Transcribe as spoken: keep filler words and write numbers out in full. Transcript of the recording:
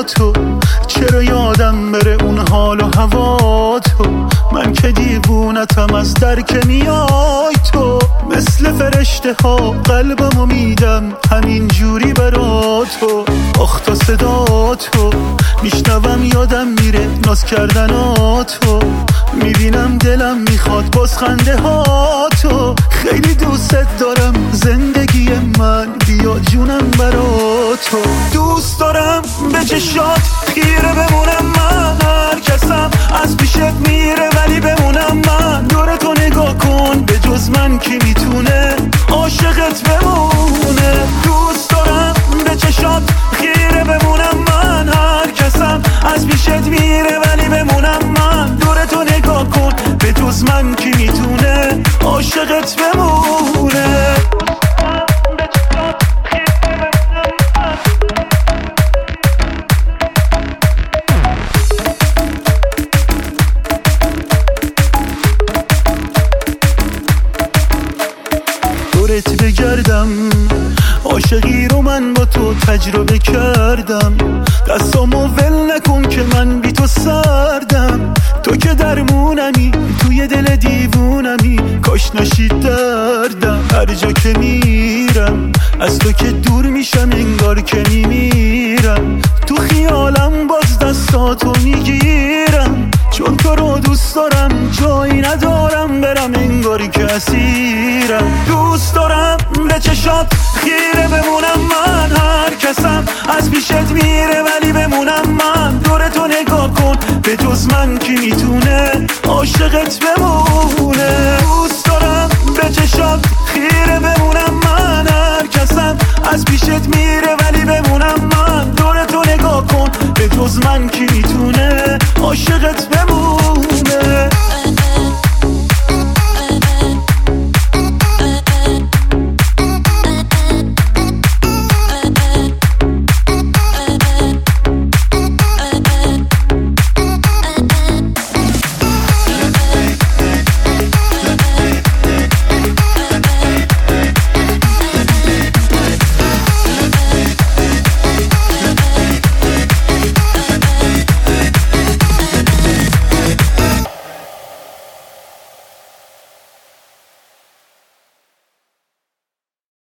تو، چرا یادم بره اون حال و هوا تو. من که دیوونتم از در که میای تو، مثل فرشته ها قلبمو میدم همین جوری برا تو. آخ تا صدا تو میشنوم یادم میره ناز کردناتو، میبینم دلم میخواد باز خنده ها تو. خیلی دوست دارم زندگی من، بیا جونم برا تو. دوست دارم به چشات خیره بمونم من، هر کسم از پیشت میره ولی بمونم من. دور تو نگاه کن به جز من کی میتونه عاشقت بمونه. دوست دارم به چشات خیره بمونم من، هر کسم از پیشت میره ولی بمونم من. دور تو نگاه کن به جز من کی میتونه عاشقت بمونه. دورت بگردم عاشقی رو من با تو تجربه کردم، دستامو ول نکن که من بی تو سردم. تو که درمونمی توی دل دیوونمی، کاش نشید دردم. هر جا که میرم از تو که دور میشم انگار که میمیرم. تو خیالم باز دستاتو میگیرم، چون تو رو دوست دارم جایی ندارم برم انگاری که اسیرم. دوست دارم به چشات خیره بمونم من، هر کسم از پیشت میره ولی بمونم من. دور تو نگاه کن به جز من کی میتونه عاشقت بمونه. دوست دارم به چشات خیره بمونم من، هر کسم از پیشت میره ولی بمونم من. دور تو نگاه کن به جز من کی میتونه عاشقت بمونه.